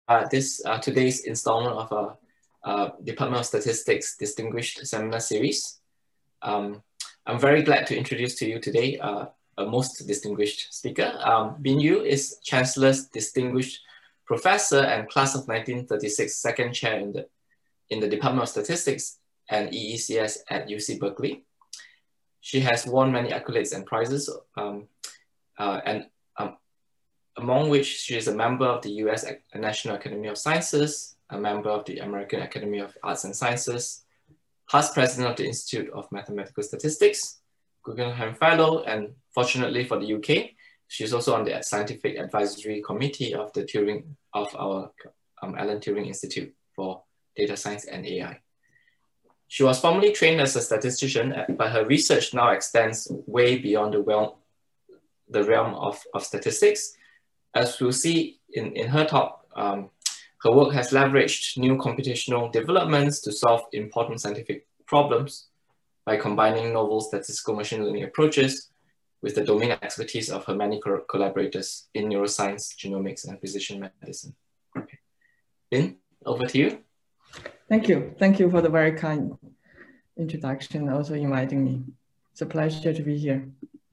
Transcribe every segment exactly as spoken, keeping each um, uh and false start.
uh, this uh, today's installment of a uh, Department of Statistics Distinguished Seminar Series. Um, I'm very glad to introduce to you today uh, a most distinguished speaker. Um, Bin Yu is Chancellor's Distinguished Professor and Class of nineteen thirty-six Second Chair in the, in the Department of Statistics and E E C S at U C Berkeley. She has won many accolades and prizes, um, uh, and um, among which she is a member of the U S National Academy of Sciences, a member of the American Academy of Arts and Sciences, past president of the Institute of Mathematical Statistics, Guggenheim Fellow, and fortunately for the U K, she's also on the Scientific Advisory Committee of the Turing of our um, Alan Turing Institute for Data Science and A I. She was formerly trained as a statistician, but her research now extends way beyond the realm, the realm of, of statistics. As we'll see in, in her talk, um, her work has leveraged new computational developments to solve important scientific problems by combining novel statistical machine learning approaches with the domain expertise of her many co collaborators in neuroscience, genomics, and precision medicine. Okay. Bin, over to you. Thank you. Thank you for the very kind introduction, also inviting me. It's a pleasure to be here.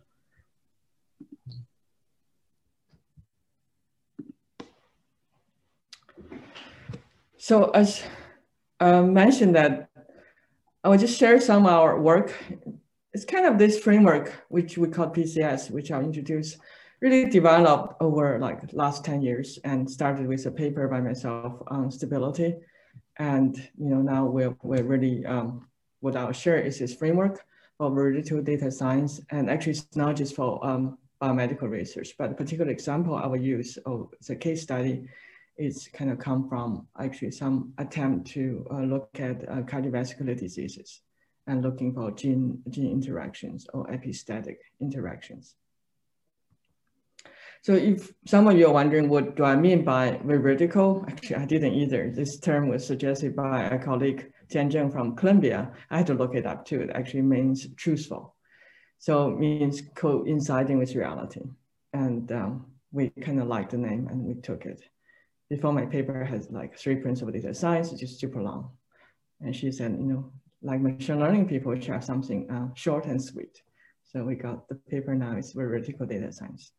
So as uh, mentioned that, I will just share some of our work. It's kind of this framework, which we call P C S, which I'll introduce, really developed over like last ten years and started with a paper by myself on stability. And you know now we're, we're really, um, what I'll share is this framework for veritable data science. And actually it's not just for um, biomedical research, but a particular example I will use, oh, it's a case study. It's kind of come from actually some attempt to uh, look at uh, cardiovascular diseases and looking for gene, gene interactions or epistatic interactions. So if some of you are wondering what do I mean by veridical, actually I didn't either. This term was suggested by a colleague, Jian Zheng from Columbia. I had to look it up too. It actually means truthful. So it means coinciding with reality. And um, we kind of liked the name and we took it. Before my paper has like three principles of data science, it's just super long. And she said, you know, like machine learning people should have something uh, short and sweet. So we got the paper now, it's veridical data science.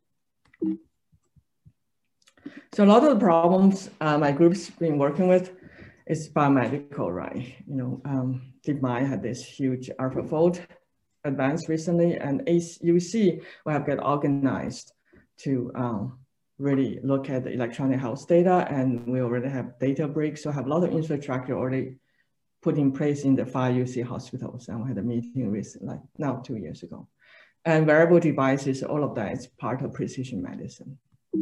So a lot of the problems uh, my group's been working with is biomedical, right? You know, um, DeepMind had this huge AlphaFold advance recently, and U C we have got organized to um, really look at the electronic health data, and we already have data breaks, so have a lot of infrastructure already put in place in the five U C hospitals, and we had a meeting with like now two years ago. And wearable devices, all of that is part of precision medicine.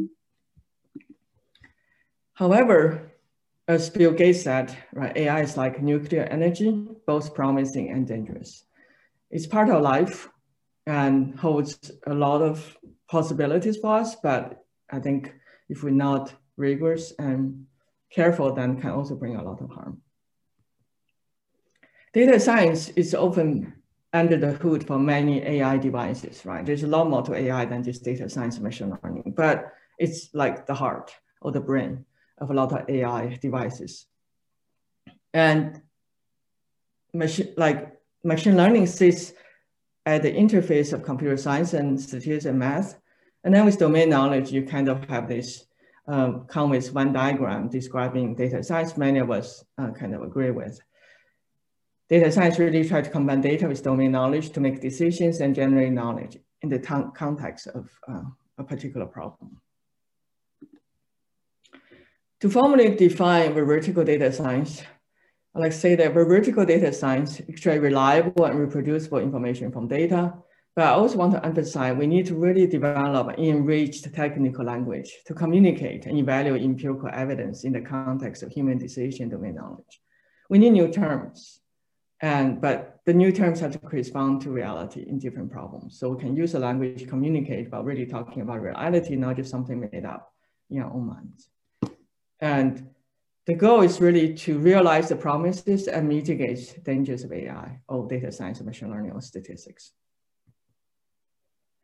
However, as Bill Gates said, right, A I is like nuclear energy, both promising and dangerous. It's part of life and holds a lot of possibilities for us, but I think if we're not rigorous and careful, then can also bring a lot of harm. Data science is often under the hood for many A I devices, right? There's a lot more to A I than just data science and machine learning, but it's like the heart or the brain of a lot of A I devices. And machine, like machine learning sits at the interface of computer science and statistics and math. And then with domain knowledge, you kind of have this um, come with one diagram describing data science. Many of us uh, kind of agree with. Data science really tries to combine data with domain knowledge to make decisions and generate knowledge in the context of uh, a particular problem. To formally define veridical data science, I like to say that veridical data science extracts reliable and reproducible information from data. But I also want to emphasize we need to really develop an enriched technical language to communicate and evaluate empirical evidence in the context of human decision domain knowledge. We need new terms. And, but the new terms have to correspond to reality in different problems. So we can use the language to communicate about really talking about reality, not just something made up in our own minds. And the goal is really to realize the promises and mitigate dangers of A I or data science, machine learning, or statistics.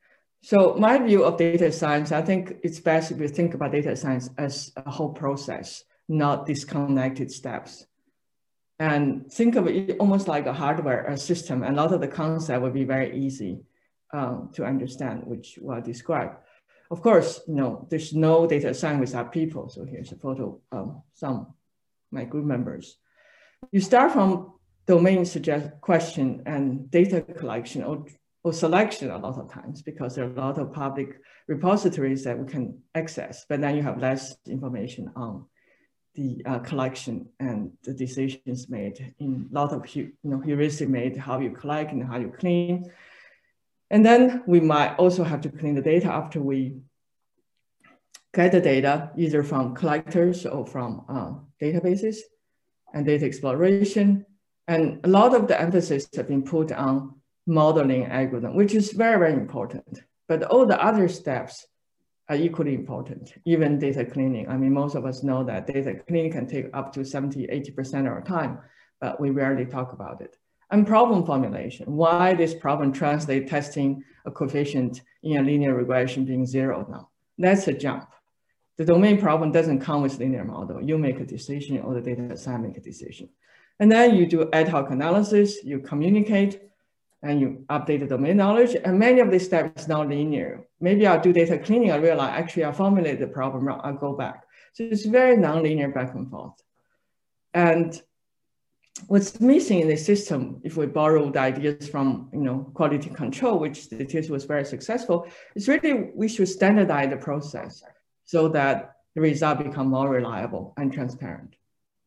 So my view of data science, I think it's best if you think about data science as a whole process, not disconnected steps. And think of it almost like a hardware, a system, and a lot of the concept will be very easy um, to understand, which we'll describe. Of course, you know, there's no data science without people. So here's a photo of some my group members. You start from domain suggest question and data collection or, or selection a lot of times, because there are a lot of public repositories that we can access, but then you have less information on the uh, collection and the decisions made in a lot of you know, heuristic made, how you collect and how you clean. And then we might also have to clean the data after we get the data, either from collectors or from uh, databases, and data exploration. And a lot of the emphasis have been put on modeling algorithm, which is very, very important. But all the other steps are equally important, even data cleaning. I mean, most of us know that data cleaning can take up to seventy, eighty percent of our time, but we rarely talk about it. And problem formulation, why this problem translate testing a coefficient in a linear regression being zero now? That's a jump. The domain problem doesn't come with linear model. You make a decision or the data science make a decision. And then you do ad hoc analysis, you communicate, and you update the domain knowledge. And many of these steps now linear. Maybe I'll do data cleaning, I realize actually I formulated the problem wrong, I'll go back. So it's very non-linear back and forth. And what's missing in the system, if we borrow the ideas from you know, quality control, which statistics was very successful, is really we should standardize the process so that the result become more reliable and transparent.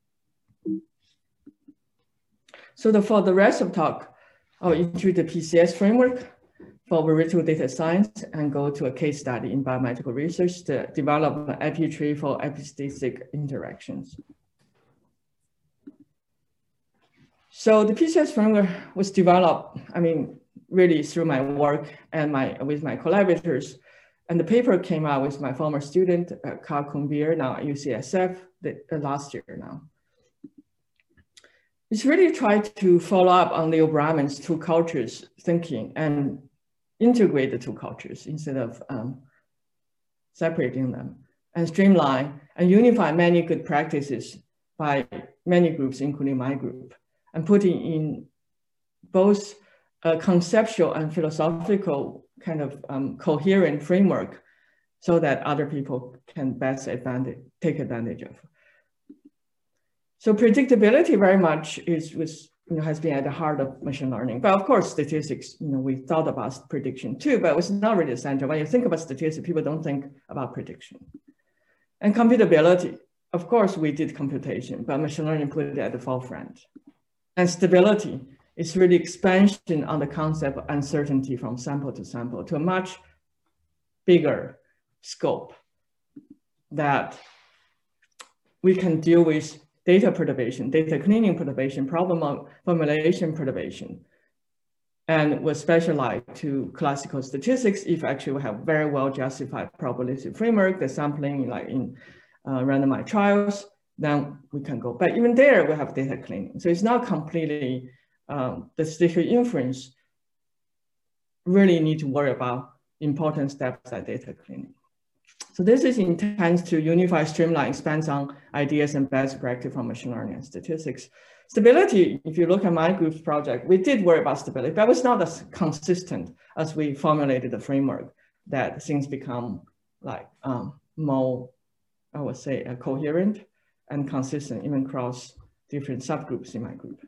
So the, for the rest of the talk, I'll introduce the P C S framework for veritable data science and go to a case study in biomedical research to develop an epi tree for epistatic interactions. So the P C S framework was developed, I mean, really through my work and my with my collaborators. And the paper came out with my former student, uh, Carl Kuhn-Bier, now at U C S F, the, uh, last year now. It's really tried to follow up on Leo Brahman's two cultures thinking and integrate the two cultures instead of um, separating them, and streamline and unify many good practices by many groups, including my group, and putting in both a conceptual and philosophical kind of um, coherent framework so that other people can best advantage, take advantage of. So predictability very much is, was, you know, has been at the heart of machine learning. But of course, statistics, you know, we thought about prediction too, but it was not really essential. When you think about statistics, people don't think about prediction. And computability, of course, we did computation, but machine learning put it at the forefront. And stability is really expansion on the concept of uncertainty from sample to sample to a much bigger scope that we can deal with data perturbation, data cleaning perturbation, problem formulation perturbation, and was specialized to classical statistics if actually we have very well justified probabilistic framework, the sampling like in uh, randomized trials, then we can go. But even there, we have data cleaning. So it's not completely, um, the statistical inference really need to worry about important steps like data cleaning. So this is intends to unify, streamline, expands on ideas and best practice from machine learning and statistics. Stability, if you look at my group's project, we did worry about stability, but it was not as consistent as we formulated the framework that things become like um, more, I would say, uh, coherent and consistent even across different subgroups in my group.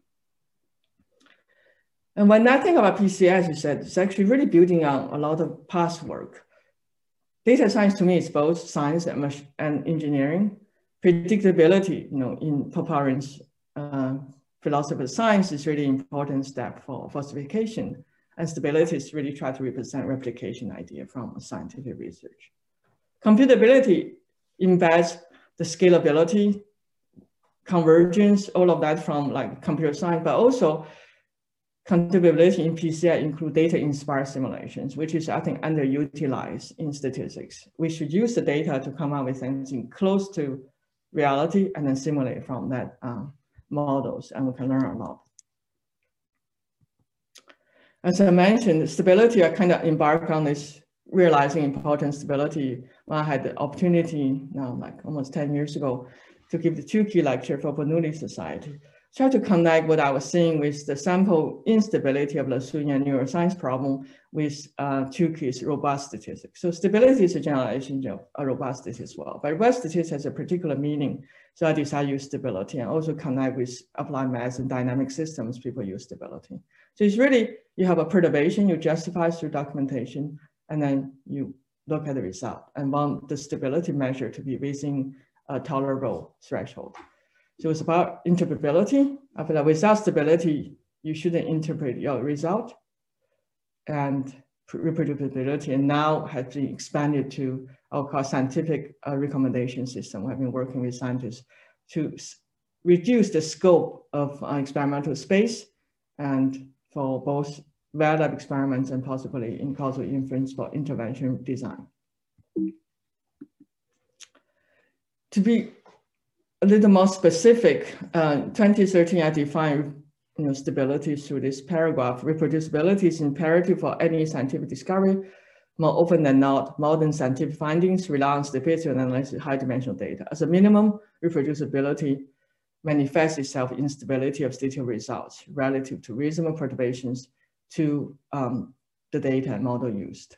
And when I think about P C S, you said it's actually really building on a lot of past work. Data science to me is both science and, and engineering. Predictability, you know, in Poparin's uh, philosophy of science is really important step for falsification. And stability is really try to represent replication idea from scientific research. Computability embeds the scalability, convergence, all of that from like computer science, but also computability in P C I include data-inspired simulations, which is, I think, underutilized in statistics. We should use the data to come up with something close to reality and then simulate from that um, models, and we can learn a lot. As I mentioned, stability, I kind of embarked on this realizing important stability when I had the opportunity now, like almost ten years ago, to give the Tukey lecture for Bernoulli Society. Try to connect what I was seeing with the sample instability of Lasunia neuroscience problem with uh, Tukey's robust statistics. So stability is a generalization of a robust statistics as well, but robust statistics has a particular meaning. So I decided to use stability and also connect with applied maths and dynamic systems, people use stability. So it's really, you have a perturbation, you justify through documentation, and then you look at the result and want the stability measure to be within a tolerable threshold. So it's about interpretability. I feel like without stability, you shouldn't interpret your result, and reproducibility, and now has been expanded to our call scientific uh, recommendation system. We've been working with scientists to reduce the scope of uh, experimental space, and for both lab experiments and possibly in causal inference for intervention design. To be a little more specific, uh, twenty thirteen, I defined you know, stability through this paragraph. Reproducibility is imperative for any scientific discovery. More often than not, modern scientific findings rely on stability analysis of high-dimensional data. As a minimum, reproducibility manifests itself in stability of statistical results relative to reasonable perturbations to um, the data and model used.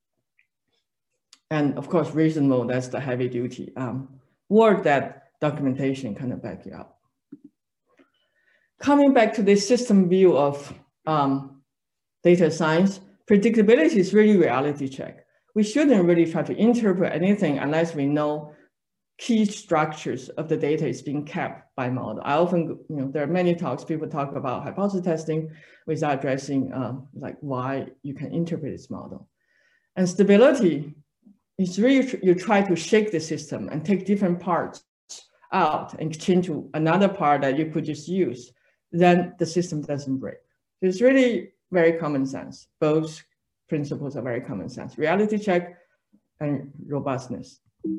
And of course, reasonable, that's the heavy duty um, word that documentation kind of back you up. Coming back to this system view of um, data science, predictability is really reality check. We shouldn't really try to interpret anything unless we know key structures of the data is being kept by model. I often, you know, there are many talks, people talk about hypothesis testing without addressing um, like why you can interpret this model. And stability is really, you try to shake the system and take different parts out and change to another part that you could just use, then the system doesn't break. It's really very common sense. Both principles are very common sense. Reality check and robustness.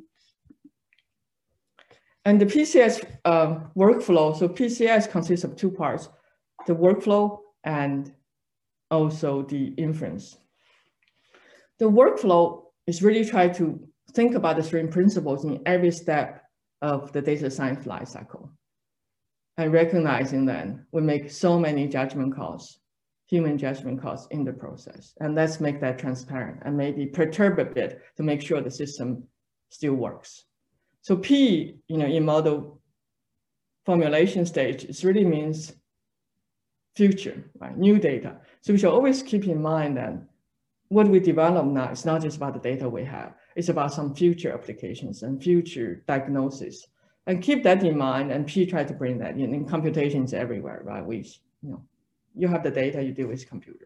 And the P C S uh, workflow, so P C S consists of two parts, the workflow and also the inference. The workflow is really try to think about the three principles in every step of the data science life cycle. And recognizing that we make so many judgment calls, human judgment calls in the process. And let's make that transparent and maybe perturb a bit to make sure the system still works. So P, you know, in model formulation stage, it really means future, right? New data. So we should always keep in mind that what we develop now is not just about the data we have. It's about some future applications and future diagnosis. And keep that in mind, and P try to bring that in. In computations everywhere, right? We, you know, you have the data, you deal with computer.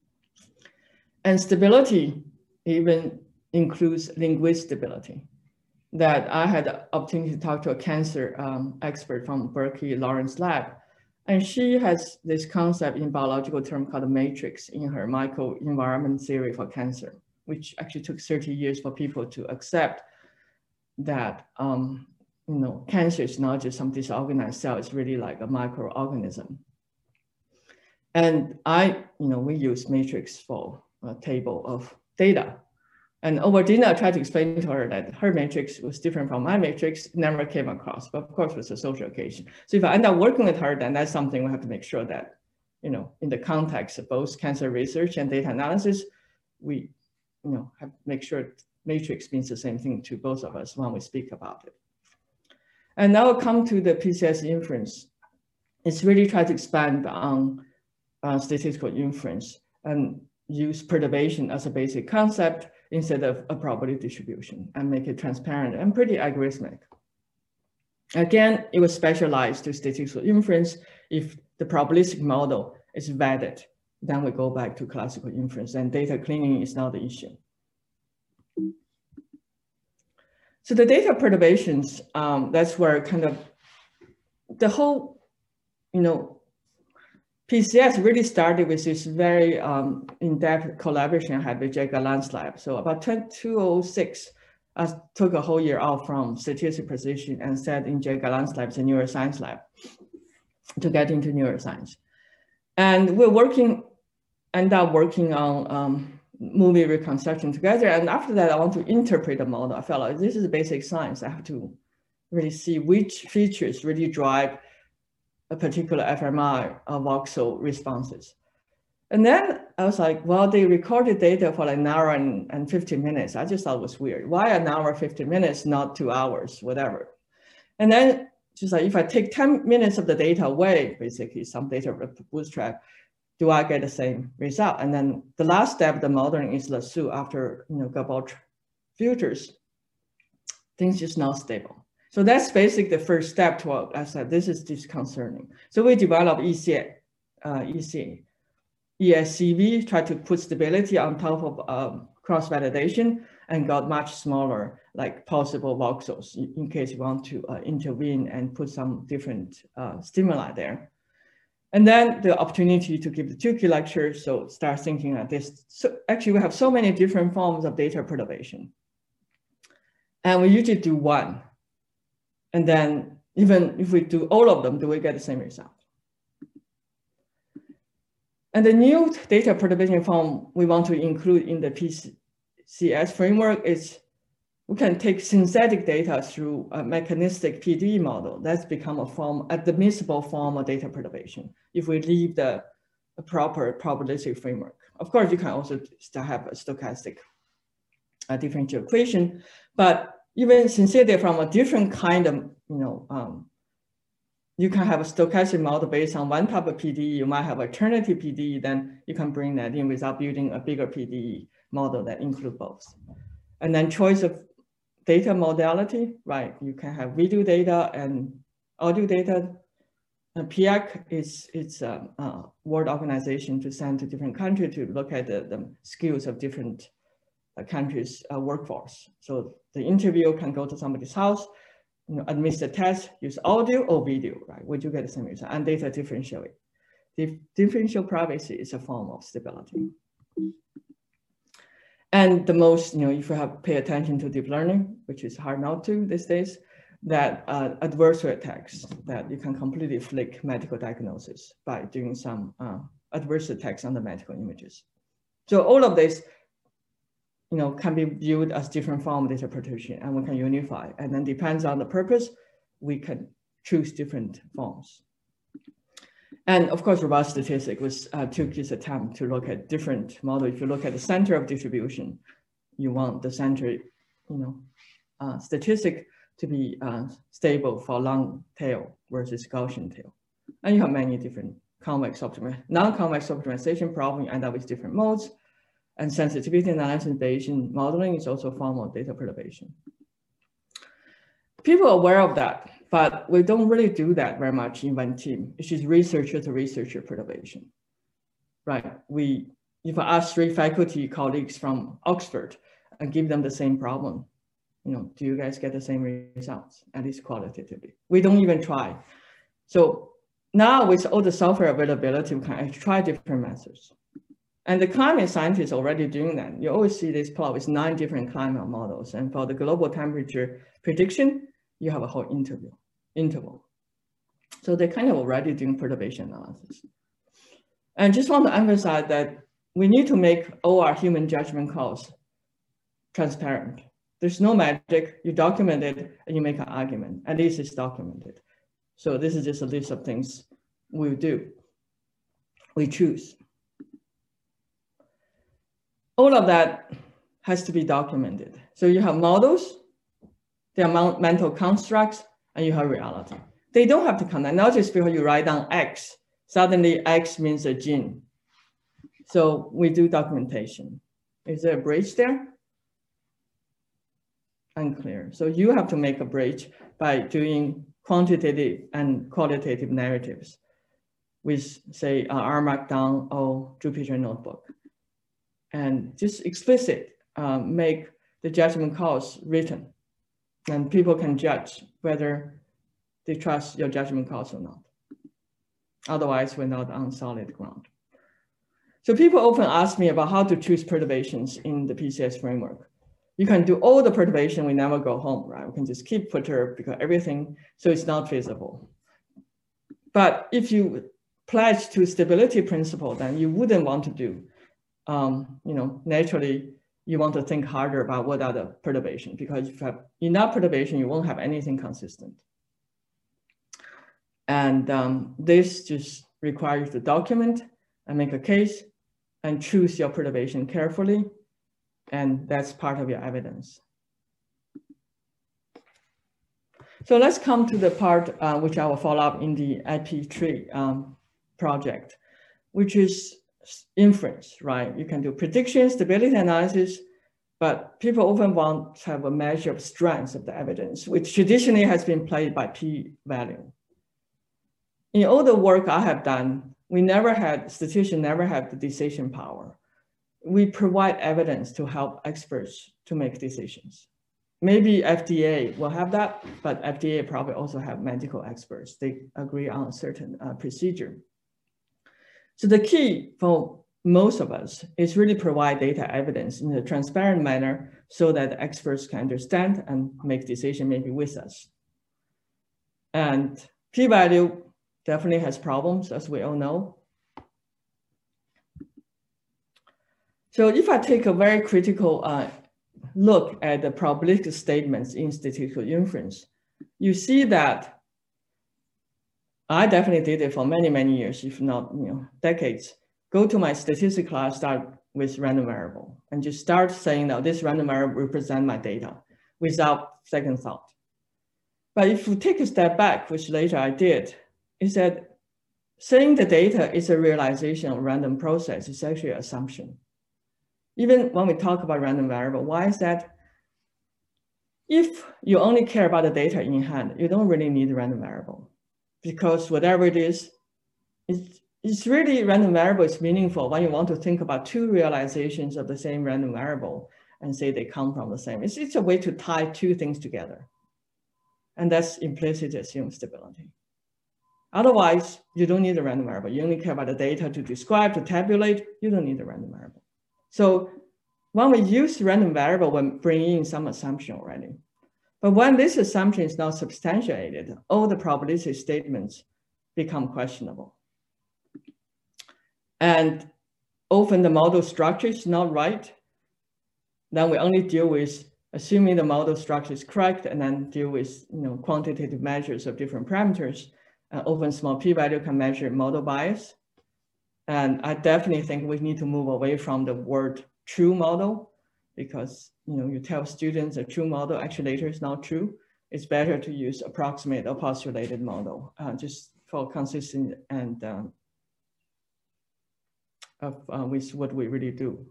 And stability even includes linguistic stability. That I had the opportunity to talk to a cancer um, expert from Berkeley Lawrence Lab. And she has this concept in biological term called a matrix in her microenvironment theory for cancer, which actually took thirty years for people to accept that um, you know, cancer is not just some disorganized cell, it's really like a microorganism. And I, you know, we use matrix for a table of data. And over dinner, I tried to explain to her that her matrix was different from my matrix, never came across, but of course it was a social occasion. So if I end up working with her, then that's something we have to make sure that, you know, in the context of both cancer research and data analysis, we, you know, have make sure matrix means the same thing to both of us when we speak about it. And now I'll come to the P C S inference. It's really try to expand on uh, statistical inference and use perturbation as a basic concept instead of a probability distribution, and make it transparent and pretty algorithmic. Again, it was specialized to statistical inference. If the probabilistic model is vetted, then we go back to classical inference, and data cleaning is not the issue. So the data perturbations, um, that's where kind of the whole, you know, P C S really started with this very um, in-depth collaboration I had with Jay Galant's lab. So about two thousand six, I took a whole year off from statistical precision and sat in Jay Galant's lab, the neuroscience lab, to get into neuroscience. And we're working, end up working on um, movie reconstruction together. And after that, I want to interpret the model. I felt like this is basic science. I have to really see which features really drive a particular F M R uh, voxel responses. And then I was like, well, they recorded data for like an hour and, and fifteen minutes. I just thought it was weird. Why an hour, fifteen minutes, not two hours, whatever. And then just like, if I take ten minutes of the data away, basically some data bootstrap, do I get the same result? And then the last step of the modeling is lasso after, you know, Gabor filters, things just not stable. So that's basically the first step to what I said, this is disconcerting. So we developed E C A, uh, E C A. E S C V, try to put stability on top of um, cross-validation and got much smaller, like possible voxels in case you want to uh, intervene and put some different uh, stimuli there. And then the opportunity to give the Tukey lecture, so start thinking at this. So actually we have so many different forms of data perturbation. And we usually do one. And then even if we do all of them, do we get the same result? And the new data perturbation form we want to include in the P C S framework is we can take synthetic data through a mechanistic P D E model. That's become a form, admissible form of data perturbation if we leave the a proper probabilistic framework. Of course, you can also still have a stochastic a differential equation, but even synthetic from a different kind of, you know, um, you can have a stochastic model based on one type of P D E. You might have alternative P D E, then you can bring that in without building a bigger P D E model that include both. And then choice of data modality, right? You can have video data and audio data. And P A C is it's a, a world organization to send to different countries to look at the, the skills of different uh, countries' uh, workforce. So the interview can go to somebody's house, you know, administer test, use audio or video, right? Would you get the same result? And data differential. Dif differential privacy is a form of stability. And the most, you know, if you have pay attention to deep learning, which is hard not to these days, that uh, adversarial attacks, that you can completely flick medical diagnosis by doing some uh, adverse attacks on the medical images. So all of this, you know, can be viewed as different form of data perturbation, and we can unify. And then depends on the purpose, we can choose different forms. And of course, robust statistics was uh, Tukey's attempt to look at different models. If you look at the center of distribution, you want the center, you know, uh, statistic to be uh, stable for long tail versus Gaussian tail. And you have many different convex optimization, non-convex optimization problem, you end up with different modes. And sensitivity analysis Bayesian modeling is also a form of data perturbation. People are aware of that, but we don't really do that very much in one team. It's just researcher to researcher perturbation, right? We, if I ask three faculty colleagues from Oxford and give them the same problem, you know, do you guys get the same results, at least qualitatively? We don't even try. So now with all the software availability, we can actually try different methods. And the climate scientists are already doing that. You always see this plot with nine different climate models. And for the global temperature prediction, you have a whole interval. interval. So they're kind of already doing perturbation analysis. And just want to emphasize that we need to make all our human judgment calls transparent. There's no magic. You document it and you make an argument. At least it's documented. So this is just a list of things we'll do. We choose. All of that has to be documented. So you have models, they are mental constructs, and you have reality. They don't have to connect, not just because you write down X, suddenly X means a gene. So we do documentation. Is there a bridge there? Unclear. So you have to make a bridge by doing quantitative and qualitative narratives with, say, uh, R Markdown or Jupyter Notebook. And just explicit, uh, make the judgment calls written. And people can judge whether they trust your judgment calls or not. Otherwise, we're not on solid ground. So people often ask me about how to choose perturbations in the P C S framework. You can do all the perturbation, we never go home, right? We can just keep perturb because everything, so it's not feasible. But if you pledge to stability principle, then you wouldn't want to do um, you know, naturally, you want to think harder about what are the perturbations, because if you have enough perturbation, you won't have anything consistent. And um, this just requires you to document and make a case and choose your perturbation carefully. And that's part of your evidence. So let's come to the part uh, which I will follow up in the I P tree um, project, which is inference, right? You can do prediction, stability analysis, but people often want to have a measure of strength of the evidence, which traditionally has been played by p-value. In all the work I have done, we never had, statisticians never had the decision power. We provide evidence to help experts to make decisions. Maybe F D A will have that, but F D A probably also have medical experts. They agree on a certain uh, procedure. So the key for most of us is really provide data evidence in a transparent manner so that experts can understand and make decision maybe with us. And p-value definitely has problems, as we all know. So if I take a very critical uh, look at the probabilistic statements in statistical inference, you see that I definitely did it for many, many years, if not you know, decades. Go to my statistics class, start with random variable, and just start saying that this random variable represents my data without second thought. But if you take a step back, which later I did, is that saying the data is a realization of random process is actually an assumption. Even when we talk about random variable, why is that? If you only care about the data in hand, you don't really need a random variable, because whatever it is, it's, it's really random variable is meaningful when you want to think about two realizations of the same random variable and say they come from the same. It's, it's a way to tie two things together. And that's implicit assumed stability. Otherwise, you don't need a random variable. You only care about the data to describe, to tabulate. You don't need a random variable. So when we use random variable, we're bringing in some assumption already. But when this assumption is not substantiated, all the probabilistic statements become questionable. And often the model structure is not right. Then we only deal with assuming the model structure is correct, and then deal with you know, quantitative measures of different parameters. Uh, often small p-value can measure model bias. And I definitely think we need to move away from the word true model, because you know you tell students a true model actually later is not true. It's better to use approximate or postulated model, uh, just for consistent and um, of uh, with what we really do.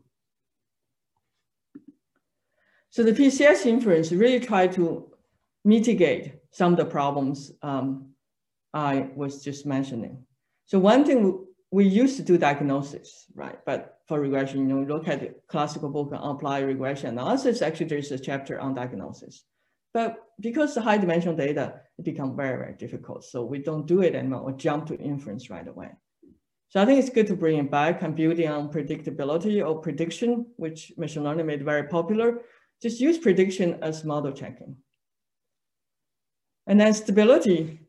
So the P C S inference really tried to mitigate some of the problems um, I was just mentioning. So one thing we used to do diagnosis, right? But for regression, you know, look at the classical book on applied regression analysis. Actually, there's a chapter on diagnosis. But because the high dimensional data, it becomes very, very difficult. So we don't do it anymore or jump to inference right away. So I think it's good to bring it back and building on predictability or prediction, which machine learning made very popular. Just use prediction as model checking. And then stability,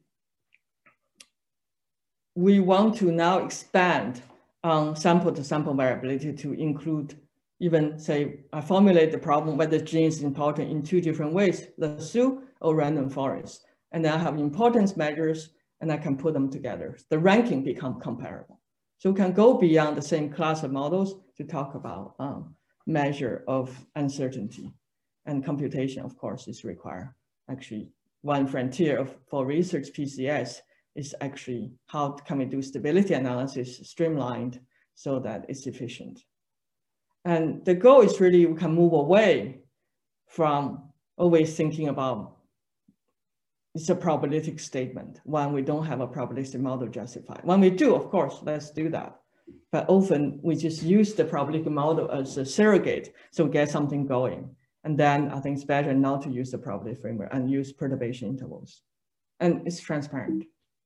we want to now expand on sample to sample variability to include even say, I formulate the problem whether gene is important in two different ways, lasso or random forest. And then I have importance measures and I can put them together. The ranking become comparable. So we can go beyond the same class of models to talk about um, measure of uncertainty. And computation, of course, is required. Actually, one frontier of, for research P C S is actually how can we do stability analysis streamlined so that it's efficient. And the goal is really we can move away from always thinking about it's a probabilistic statement when we don't have a probabilistic model justified. When we do, of course, let's do that. But often we just use the probabilistic model as a surrogate so we get something going. And then I think it's better not to use the probability framework and use perturbation intervals. And it's transparent.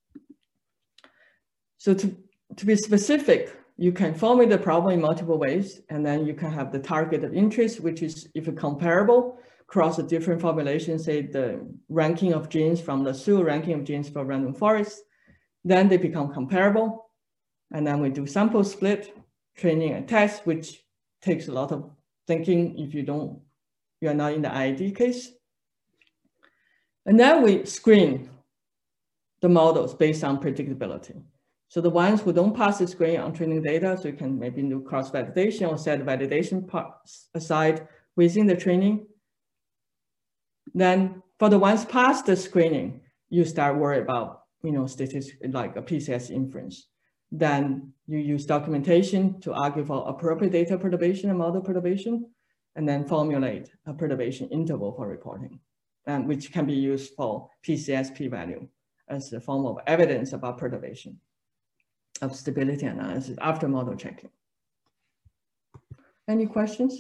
So to, to be specific, you can formulate the problem in multiple ways, and then you can have the target of interest, which is if it's comparable across a different formulation, say the ranking of genes from the lasso, ranking of genes for random forest, then they become comparable. And then we do sample split, training and test, which takes a lot of thinking if you don't, you are not in the I I D case. And then we screen the models based on predictability. So the ones who don't pass the screen on training data, so you can maybe do cross-validation or set validation parts aside within the training. Then for the ones past the screening, you start worry about, you know, statistics like a P C S inference. Then you use documentation to argue for appropriate data perturbation and model perturbation, and then formulate a perturbation interval for reporting, and which can be used for P C S p-value as a form of evidence about perturbation of stability analysis after model checking. Any questions?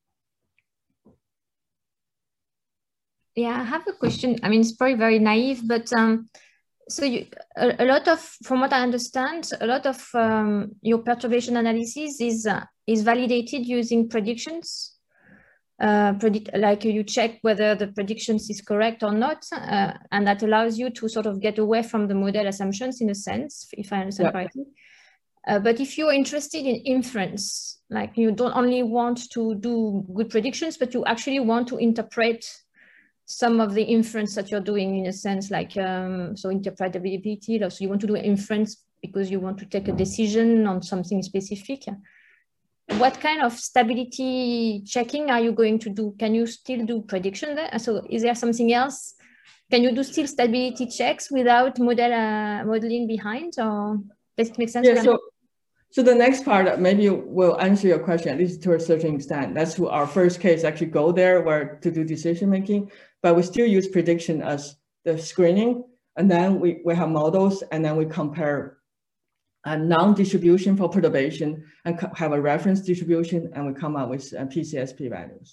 Yeah, I have a question. I mean, it's probably very naive, but um, so you, a, a lot of, from what I understand, a lot of um, your perturbation analysis is uh, is validated using predictions. Uh, predict, like you check whether the predictions is correct or not, uh, and that allows you to sort of get away from the model assumptions in a sense, if I understand yeah. correctly. Uh, but if you're interested in inference, like you don't only want to do good predictions, but you actually want to interpret some of the inference that you're doing in a sense, like, um, so interpretability, so you want to do inference because you want to take a decision on something specific. What kind of stability checking are you going to do? Can you still do prediction there? So is there something else? Can you do still stability checks without model uh, modeling behind, or does it make sense? Yeah, so, so the next part maybe will answer your question, at least to a certain extent. That's who our first case actually go there where to do decision making, but we still use prediction as the screening. And then we, we have models, and then we compare a non-distribution for perturbation and have a reference distribution, and we come up with uh, P C S p-values.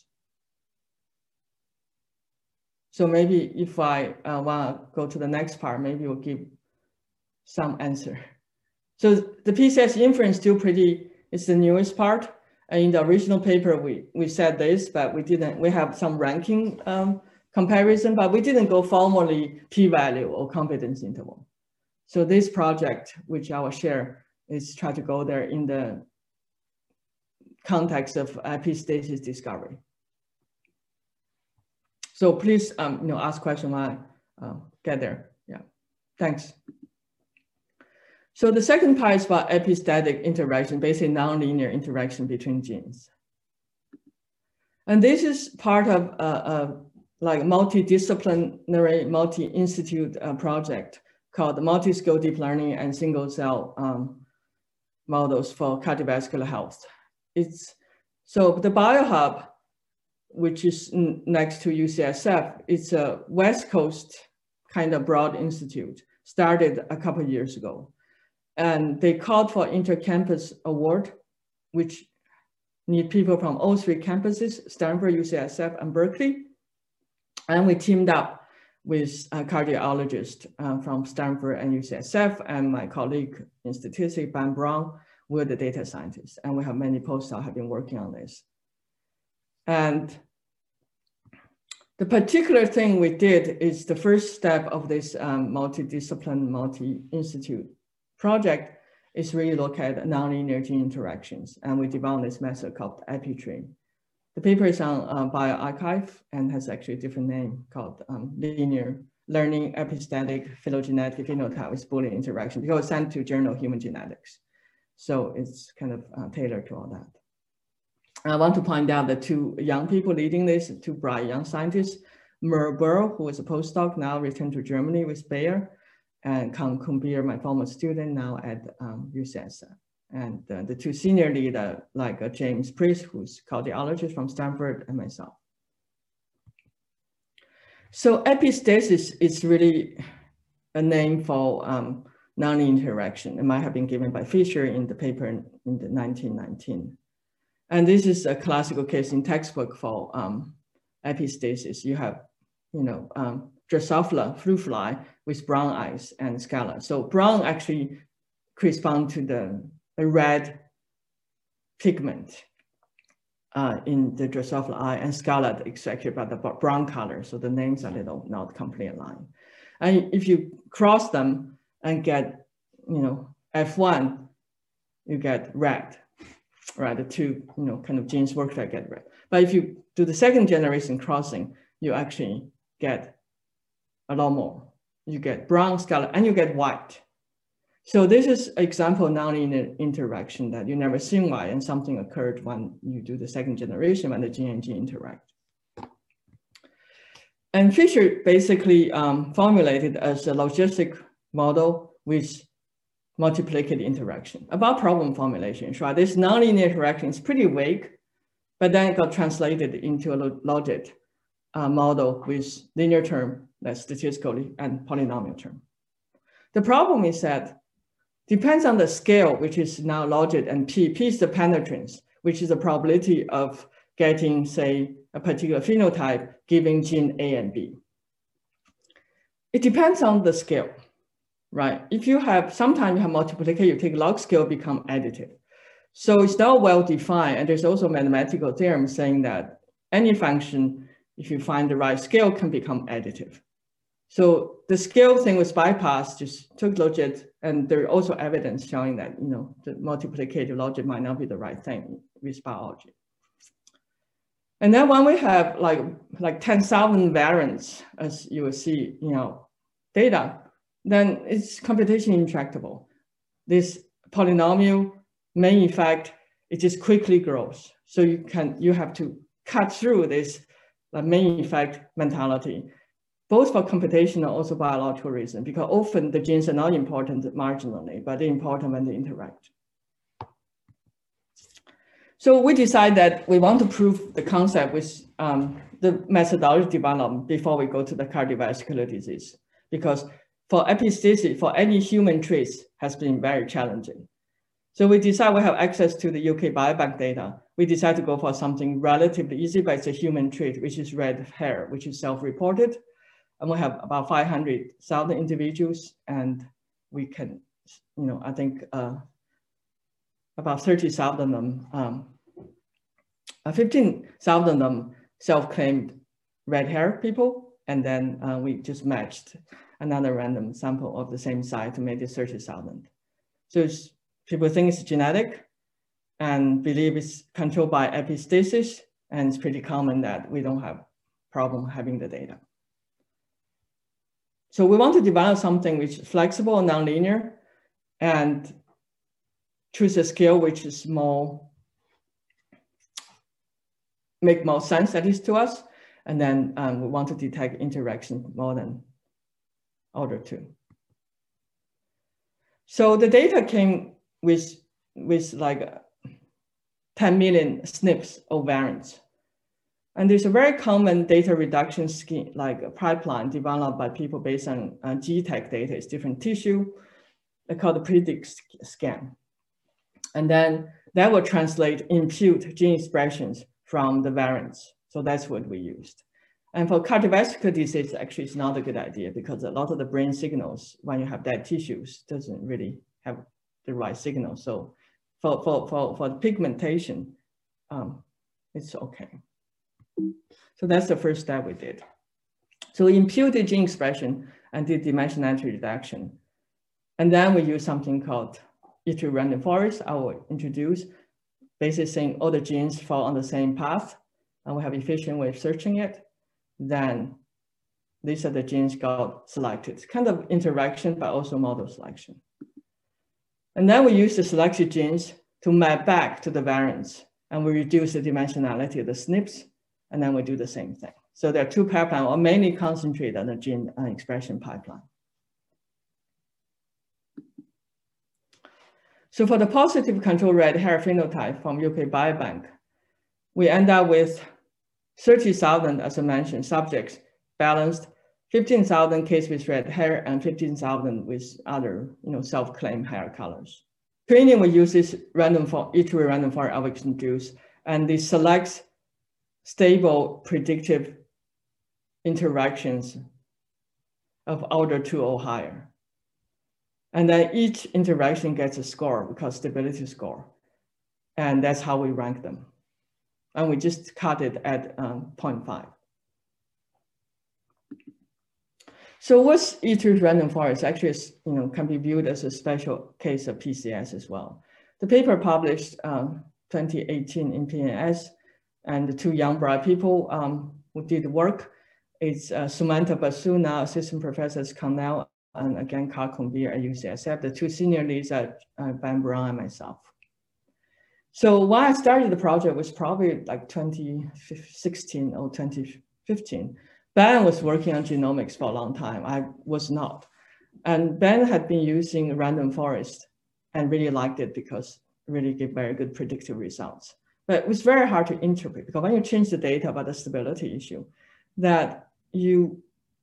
So maybe if I uh, want to go to the next part, maybe we'll give some answer. So the P C S inference still pretty, it's the newest part. And in the original paper, we, we said this, but we didn't, we have some ranking um, comparison, but we didn't go formally p-value or confidence interval. So this project, which I will share, is try to go there in the context of epistasis discovery. So please, um, you know, ask question when I uh, get there. Yeah, thanks. So the second part is about epistatic interaction, basically nonlinear interaction between genes. And this is part of a, a like multidisciplinary, multi-institute uh, project called multi-skill deep learning and single cell um, models for cardiovascular health. It's so the BioHub, which is next to U C S F, it's a West Coast kind of broad institute, started a couple of years ago. And they called for Intercampus Award, which need people from all three campuses, Stanford, U C S F, and Berkeley. And we teamed up with a cardiologist uh, from Stanford and U C S F, and my colleague in statistics, Ben Brown, we're the data scientists, and we have many postdocs have been working on this. And the particular thing we did is the first step of this um, multidiscipline, multi-institute project is really look at nonlinear gene interactions. And we developed this method called EpiTree. The paper is on uh, bioRxiv and has actually a different name called um, linear learning epistatic phylogenetic phenotype with Boolean interaction, because it's sent to Journal of Human Genetics. So it's kind of uh, tailored to all that. I want to point out the two young people leading this, two bright young scientists, Merle Burrow, who was a postdoc, now returned to Germany with Bayer, and Kang Kumbir, my former student, now at um, U C S F. And uh, the two senior leaders, like uh, James Priest, who's cardiologist from Stanford, and myself. So epistasis is really a name for um, nonlinear interaction. It might have been given by Fisher in the paper in, in the nineteen nineteen. And this is a classical case in textbook for um, epistasis. You have, you know, um, Drosophila fruit fly with brown eyes and scala. So brown actually correspond to the a red pigment uh, in the Drosophila eye, and scarlet is actually about the brown color. So the names are little not completely aligned. And if you cross them and get, you know, F one, you get red. right? The two, you know, kind of genes work together. But if you do the second generation crossing, you actually get a lot more. You get brown, scarlet, and you get white. So this is an example of nonlinear interaction that you never seen why, and something occurred when you do the second generation when the gene and gene interact. And Fisher basically um, formulated as a logistic model with multiplicative interaction about problem formulations, right? This nonlinear interaction is pretty vague, but then it got translated into a logit uh, model with linear term, that's statistically, and polynomial term. The problem is that depends on the scale, which is now logit, and P. P is the penetrance, which is the probability of getting, say, a particular phenotype giving gene A and B. It depends on the scale, right? If you have, sometimes you have multiplication, you take log scale, become additive. So it's not well defined, and there's also a mathematical theorem saying that any function, if you find the right scale, can become additive. So the scale thing was bypassed, just took logit, and there's also evidence showing that, you know, the multiplicative logit might not be the right thing with biology. And then when we have like, like ten thousand variants, as you will see, you know, data, then it's computation intractable. This polynomial main effect, it just quickly grows. So you can, you have to cut through this uh, main effect mentality, both for computational and also biological reasons, because often the genes are not important marginally, but they're important when they interact. So we decide that we want to prove the concept with um, the methodology development before we go to the cardiovascular disease, because for epistasis, for any human trace has been very challenging. So we decide we have access to the U K Biobank data. We decide to go for something relatively easy, but it's a human trait, which is red hair, which is self-reported. And we have about five hundred thousand individuals, and we can, you know, I think uh, about thirty thousand of them, um, uh, fifteen thousand of them self-claimed red hair people, and then uh, we just matched another random sample of the same size to make it thirty thousand. So it's, people think it's genetic and believe it's controlled by epistasis, and it's pretty common that we don't have problem having the data. So we want to develop something which is flexible and nonlinear, and choose a scale which is more, make more sense at least to us. And then um, we want to detect interaction more than order two. So the data came with, with like ten million S N Ps of variants. And there's a very common data reduction scheme, like a pipeline developed by people based on uh, G TEC data. It's different tissue. They call the predict scan. And then that will translate, impute gene expressions from the variants. So that's what we used. And for cardiovascular disease, actually, it's not a good idea because a lot of the brain signals, when you have dead tissues, doesn't really have the right signal. So for, for, for, for the pigmentation, um, it's okay. So that's the first step we did. So we imputed gene expression and did dimensionality reduction. And then we use something called iterative random forest. I will introduce, basically saying all the genes fall on the same path, and we have efficient way of searching it. Then these are the genes got selected. It's kind of interaction, but also model selection. And then we use the selected genes to map back to the variants, and we reduce the dimensionality of the S N Ps, and then we do the same thing. So there are two pipelines, or mainly concentrate on the gene uh, expression pipeline. So for the positive control red hair phenotype from U K Biobank, we end up with thirty thousand, as I mentioned, subjects balanced, fifteen thousand cases with red hair and fifteen thousand with other, you know, self-claimed hair colors. Training, we use this random for iterative random forest I will introduce, and this selects stable predictive interactions of order two or higher. And then each interaction gets a score, because stability score. And that's how we rank them. And we just cut it at um, zero point five. So what's iterative random forest? Actually, is, you know, can be viewed as a special case of P C S as well. The paper published um, twenty eighteen in P N S. And the two young bright people um, who did the work, it's uh, Sumanta Basu, now assistant professor at Cornell, and again, Carl Conveer at U C S F. The two senior leads are uh, Ben Brown and myself. So why I started the project was probably like twenty sixteen or twenty fifteen. Ben was working on genomics for a long time. I was not. And Ben had been using random forest and really liked it because it really gave very good predictive results. But it was very hard to interpret because when you change the data about the stability issue, that you,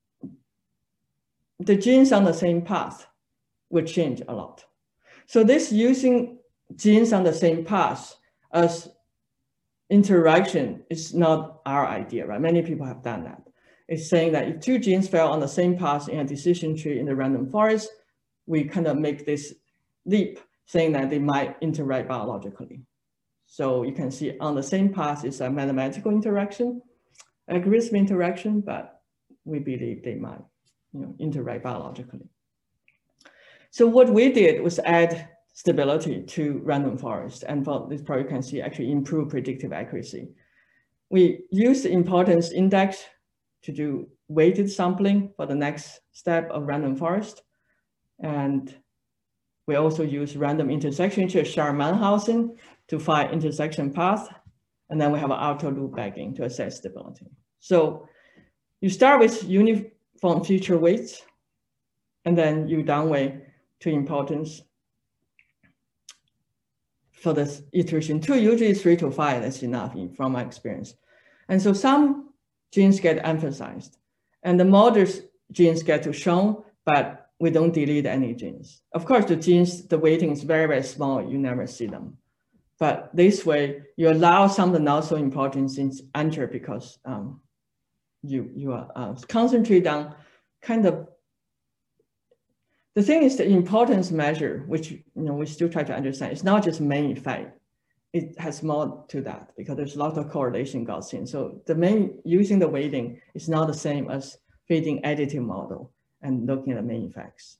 the genes on the same path would change a lot. So this using genes on the same path as interaction is not our idea, right? Many people have done that. It's saying that if two genes fell on the same path in a decision tree in the random forest, we kind of make this leap saying that they might interact biologically. So you can see on the same path is a mathematical interaction, algorithm interaction, but we believe they might, you know, interact biologically. So what we did was add stability to random forest, and for this part you can see actually improve predictive accuracy. We use the importance index to do weighted sampling for the next step of random forest, and we also use random intersection to Sharman-Hausen to find intersection path. And then we have an outer loop bagging to assess stability. So you start with uniform feature weights, and then you downweight to importance. For this iteration two, usually three to five, that's enough from my experience. And so some genes get emphasized, and the modest genes get to shown, but we don't delete any genes. Of course, the genes, the weighting is very, very small. You never see them. But this way, you allow some of the not so important genes enter because um, you, you are uh, concentrate on kind of, the thing is the importance measure, which you know we still try to understand. It's not just main effect. It has more to that because there's a lot of correlation Gaussian. So the main, using the weighting is not the same as fitting additive model and looking at the main effects.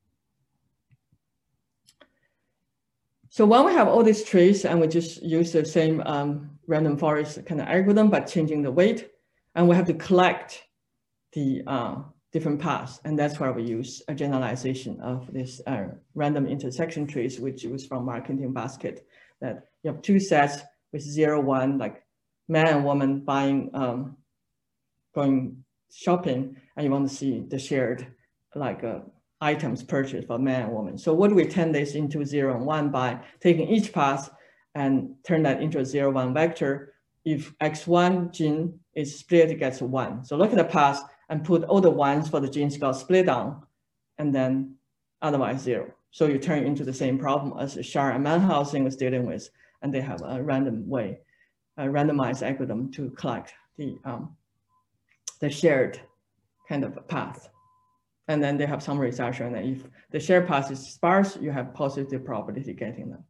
So when we have all these trees and we just use the same um, random forest kind of algorithm, but changing the weight, and we have to collect the uh, different paths. And that's where we use a generalization of this uh, random intersection trees, which was from Marketing Basket, that you have two sets with zero, one, like man and woman buying, um, going shopping, and you want to see the shared like uh, items purchased for man and woman. So what do we turn this into zero and one by taking each path and turn that into a zero, one vector. If X one gene is split, it gets a one. So look at the path and put all the ones for the genes got split down, and then otherwise zero. So you turn into the same problem as Shar and Manhausen was dealing with, and they have a random way, a randomized algorithm to collect the, um, the shared kind of path. And then they have some results showing that if the shared path is sparse, you have positive probability getting them.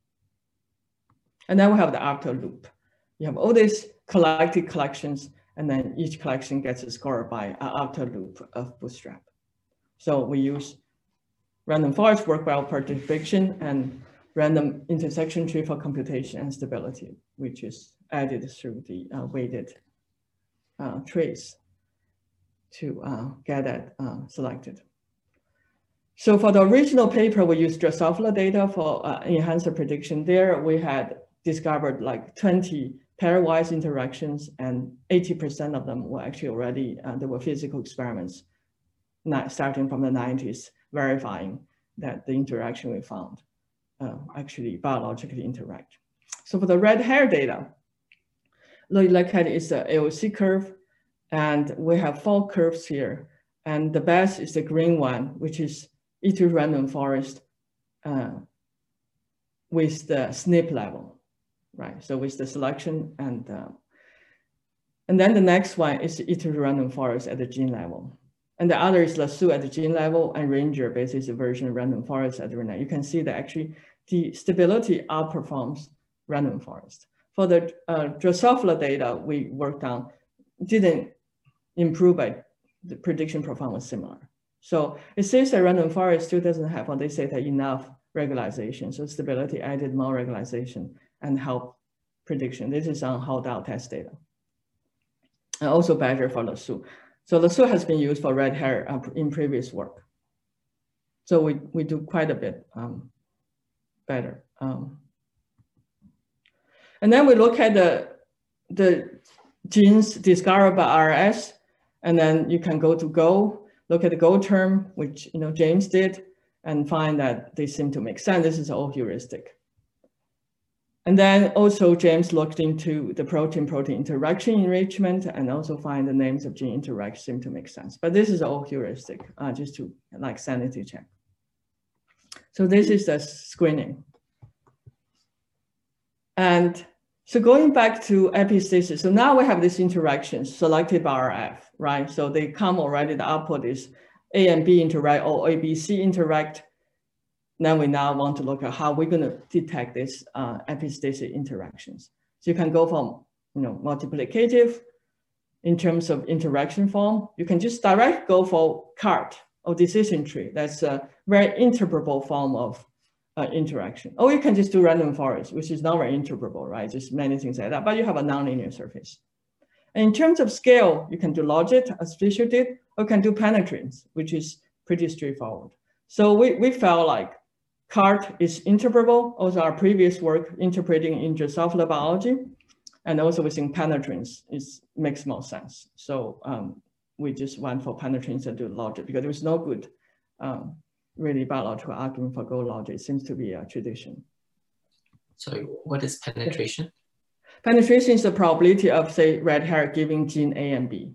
And then we have the after loop. You have all these collected collections, and then each collection gets a score by an after loop of Bootstrap. So we use random forest work by prediction and random intersection tree for computation and stability, which is added through the uh, weighted uh, trees to uh, get that uh, selected. So for the original paper, we used Drosophila data for uh, enhancer prediction. There we had discovered like twenty pairwise interactions, and eighty percent of them were actually already, uh, there were physical experiments not starting from the nineties, verifying that the interaction we found uh, actually biologically interact. So for the red hair data, look at it is the A O C curve, and we have four curves here. And the best is the green one, which is iterative random forest uh, with the S N P level, right? So with the selection, and uh, and then the next one is the iterative random forest at the gene level. And the other is Lasso at the gene level, and Ranger basically version of random forest at the RNA. You can see that actually the stability outperforms random forest. For the uh, Drosophila data we worked on, didn't improve, but the prediction profile was similar. So it says that random forest still doesn't have what they say that enough regularization. So stability added more regularization, and help prediction. This is on Hao-Dao test data. And also better for Lasso. So Lasso has been used for red hair uh, in previous work. So we, we do quite a bit um, better. Um, and then we look at the, the genes discovered by R S, and then you can go to Go, look at the Go term, which you know James did, and find that they seem to make sense. This is all heuristic. And then also James looked into the protein-protein interaction enrichment and also find the names of gene interactions seem to make sense. But this is all heuristic, uh, just to like sanity check. So this is the screening. And so going back to epistasis, so now we have these interactions selected by R F, right? So they come already, the output is A and B interact or A, B, C interact. Then we now want to look at how we're going to detect these uh, epistasis interactions. So you can go from, you know, multiplicative in terms of interaction form. You can just direct go for C A R T or decision tree. That's a very interpretable form of uh, interaction. Or you can just do random forest, which is not very interpretable, right? Just many things like that, but you have a nonlinear surface. And in terms of scale, you can do logit as Fisher did, or you can do penetrance, which is pretty straightforward. So we, we felt like C A R T is interpretable. Also our previous work interpreting in Drosophila biology, and also within penetrance is makes more sense. So um, we just went for penetrance and do logit because there was no good um, really biological argument for go logit. It seems to be a tradition. Sorry, what is penetration? Penetration is the probability of, say, red hair giving gene A and B.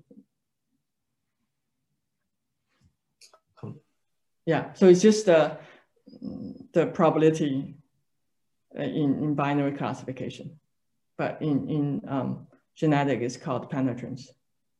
Um. Yeah, so it's just the, the probability in, in binary classification, but in, in um, genetic it's called penetrance.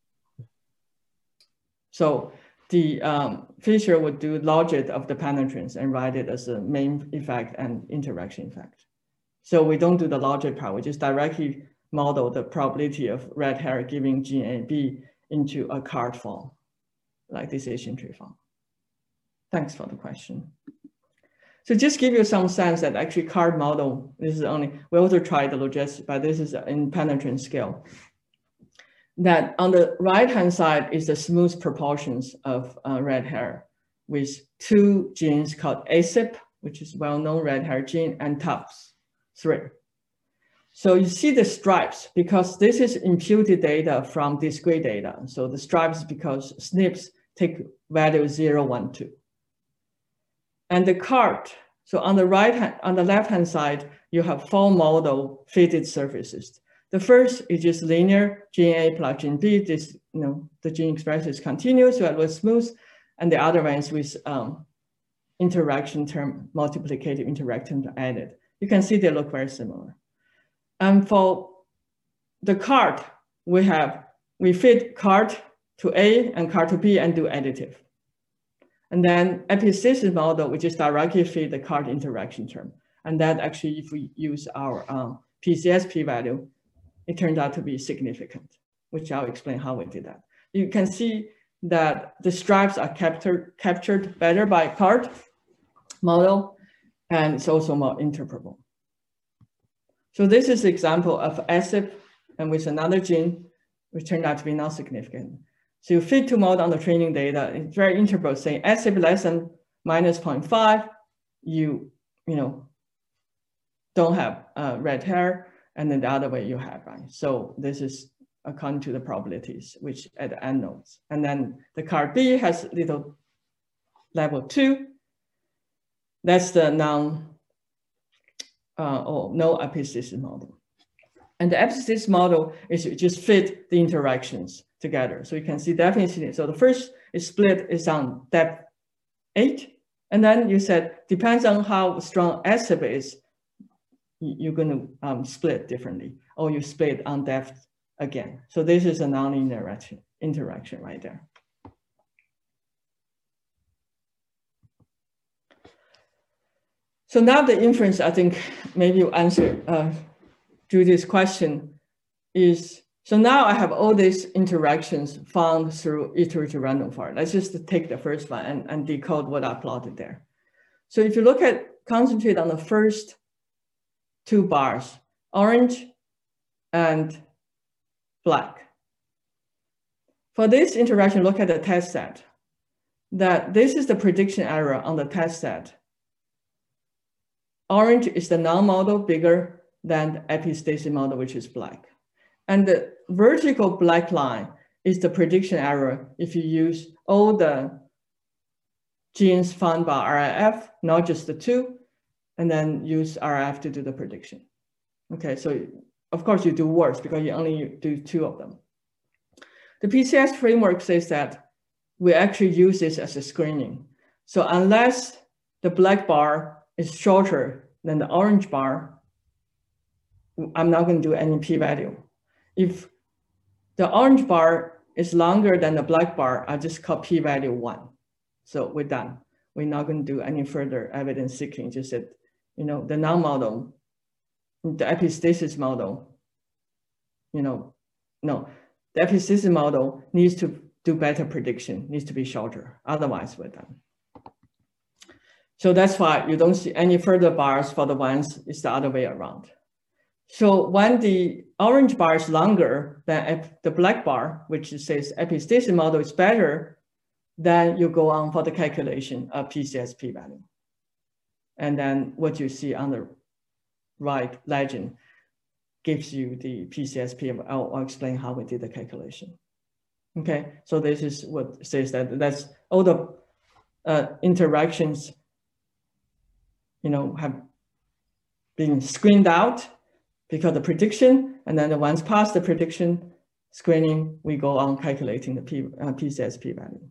So the um, Fisher would do logit of the penetrance and write it as a main effect and interaction effect. So we don't do the logit part, we just directly model the probability of red hair giving gene A and B into a C A R T form, like decision tree form. Thanks for the question. So just give you some sense that actually C A R T model, this is only, we also tried the logistic, but this is in penetrance scale. That on the right-hand side is the smooth proportions of uh, red hair with two genes called A S I P, which is well-known red hair gene, and T U P S, three. So you see the stripes because this is imputed data from discrete data. So the stripes because S N Ps take value zero, one, two. And the C A R T, so on the right hand, on the left-hand side, you have four model fitted surfaces. The first is just linear, gene A plus gene B, this, you know, the gene expression is continuous, so it was smooth, and the other ones with um, interaction term, multiplicative interaction added. You can see they look very similar. And for the C A R T, we have, we fit C A R T to A and C A R T to B and do additive. And then epistasis model, we just directly feed the C A R T interaction term. And that actually, if we use our um, P C S p-value, it turned out to be significant, which I'll explain how we did that. You can see that the stripes are captured, captured better by C A R T model, and it's also more interpretable. So this is an example of A S I P and with another gene, which turned out to be not significant. So you fit two model on the training data, it's very interpretable, saying A S I P less than minus zero point five, you, you know, don't have uh, red hair, and then the other way you have, right? So this is according to the probabilities, which at the end nodes. And then the C A R T has little level two. That's the non, uh, or no epistasis model. And the epistasis model is you just fit the interactions together. So you can see definitely, so the first is split is on depth eight. And then you said, depends on how strong A S I P is, you're going to um, split differently, or you split on depth again. So this is a nonlinear interaction, interaction right there. So now the inference, I think maybe you answer uh, Judy's question is, so now I have all these interactions found through iterative random forest. Let's just take the first one and, and decode what I plotted there. So if you look at, concentrate on the first two bars, orange and black. For this interaction, look at the test set. That this is the prediction error on the test set. Orange is the non-model bigger than the epistasis model, which is black. And the vertical black line is the prediction error if you use all the genes found by R I F, not just the two, and then use R I F to do the prediction. Okay, so of course you do worse because you only do two of them. The P C S framework says that we actually use this as a screening. So unless the black bar is shorter than the orange bar, I'm not going to do any p-value. If the orange bar is longer than the black bar, I just call p-value one. So we're done. We're not going to do any further evidence seeking. Just that, you know, the non-model, the epistasis model, you know, no, the epistasis model needs to do better prediction, needs to be shorter. Otherwise, we're done. So that's why you don't see any further bars for the ones, it's the other way around. So when the orange bar is longer than the black bar, which says epistasis model is better, then you go on for the calculation of P C S p-value. And then what you see on the right legend gives you the P C S p-value. I'll, I'll explain how we did the calculation. Okay, so this is what says that that's all the uh, interactions, you know, have been screened out because the prediction, and then the ones past the prediction screening, we go on calculating the P, uh, P C S p-value.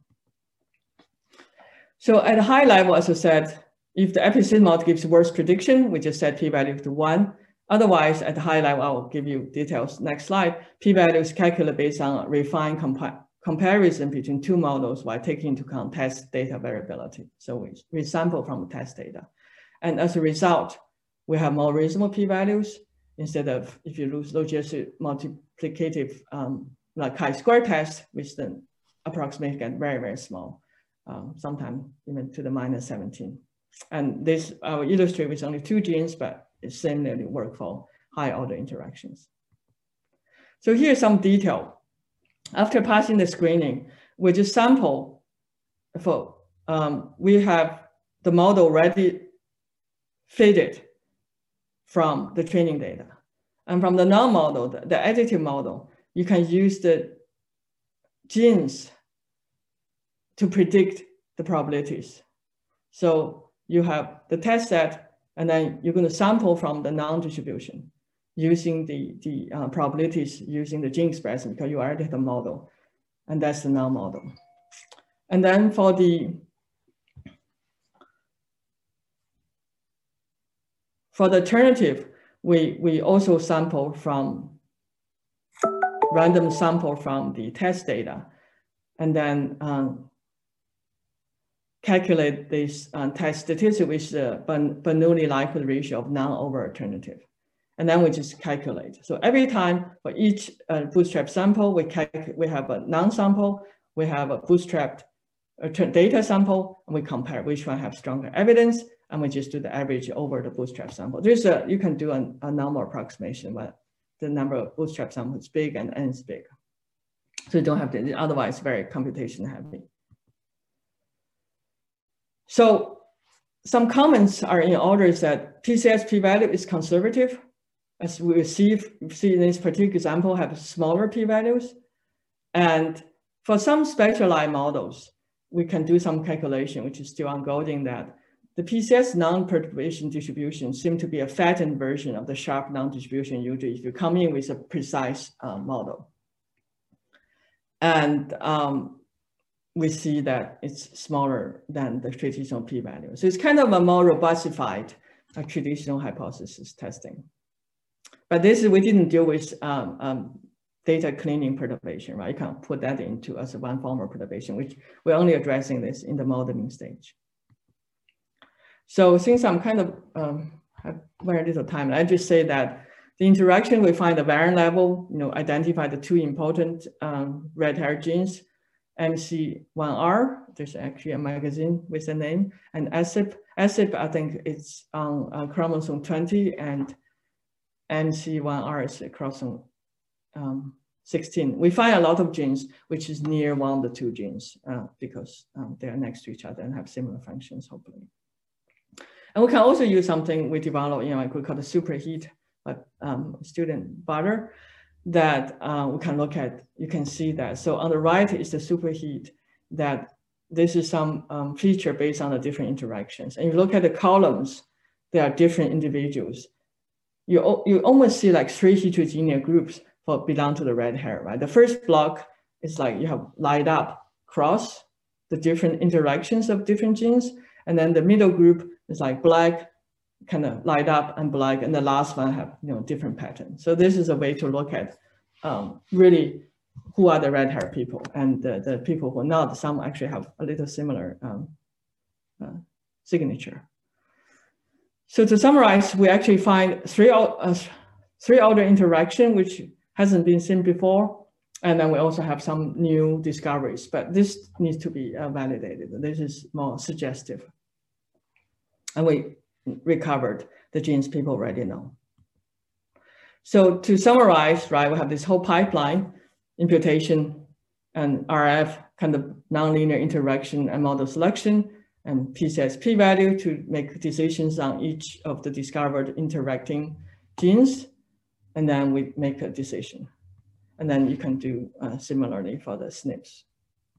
So at a high level, as I said, if the epistasis model gives worse prediction, we just set p-value to one. Otherwise, at the high level, I'll give you details. Next slide, p-value is calculated based on a refined compa comparison between two models while taking into account test data variability. So we, we sample from the test data. And as a result, we have more reasonable p-values instead of, if you use logistic multiplicative, um, like chi-square test, which then approximately get very, very small, um, sometimes even to the minus seventeen. And this, I will illustrate with only two genes, but it similarly work for high order interactions. So here's some detail. After passing the screening, we just sample for, um, we have the model already fitted from the training data. And from the non-model, the, the additive model, you can use the genes to predict the probabilities. So you have the test set, and then you're going to sample from the non-distribution using the, the uh, probabilities using the gene expression because you already have the model, and that's the non-model. And then for the For the alternative, we, we also sample from random sample from the test data, and then um, calculate this uh, test statistic with the Bernoulli likelihood ratio of non-over alternative. And then we just calculate. So every time for each uh, bootstrap sample, we, we have a non-sample, we have a bootstrapped uh, data sample, and we compare which one have stronger evidence, and we just do the average over the bootstrap sample. There's a, you can do a, a normal approximation, but the number of bootstrap samples is big and n is big. So you don't have to, otherwise very computation heavy. So some comments are in order is that P C S p-value is conservative. As we see, see in this particular example, have smaller p-values. And for some specialized models, we can do some calculation, which is still ongoing, that the P C S non-perturbation distribution seem to be a fattened version of the sharp non-distribution usually if you come in with a precise uh, model. And um, we see that it's smaller than the traditional p-value. So it's kind of a more robustified uh, traditional hypothesis testing. But this is, we didn't deal with um, um, data cleaning perturbation, right? You can't put that into as a one form of perturbation, which we're only addressing this in the modeling stage. So since I'm kind of um, have very little time, I just say that the interaction we find the variant level, you know, identify the two important um, red hair genes, M C one R, there's actually a magazine with the name, and A S I P. A S I P, I think it's on uh, chromosome twenty, and M C one R is chromosome um, sixteen. We find a lot of genes which is near one of the two genes uh, because um, they are next to each other and have similar functions, hopefully. And we can also use something we developed in our group called the superheat, but um, student butter that uh, we can look at. You can see that. So on the right is the superheat that this is some um, feature based on the different interactions. And if you look at the columns, there are different individuals. You, you almost see like three heterogeneous groups for belong to the red hair, right? The first block is like you have light up cross the different interactions of different genes. And then the middle group is like black, kind of light up and black. And the last one have, you know, different patterns. So this is a way to look at um, really who are the red hair people, and the, the people who are not. Some actually have a little similar um, uh, signature. So to summarize, we actually find three, uh, three order interaction, which hasn't been seen before. And then we also have some new discoveries, but this needs to be uh, validated. This is more suggestive. And we recovered the genes people already know. So to summarize, right, we have this whole pipeline: imputation and R F, kind of nonlinear interaction and model selection, and P C S p-value to make decisions on each of the discovered interacting genes. And then we make a decision. And then you can do uh, similarly for the S N Ps.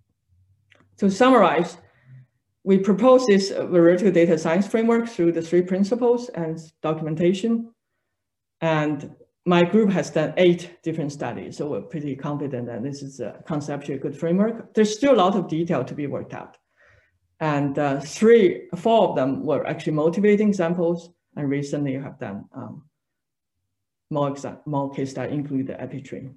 To summarize, we propose this theoretical data science framework through the three principles and documentation. And my group has done eight different studies, so we're pretty confident that this is a conceptually good framework. There's still a lot of detail to be worked out. And uh, three, four of them were actually motivating examples, and recently you have done um, more, more case that include the EpiTree.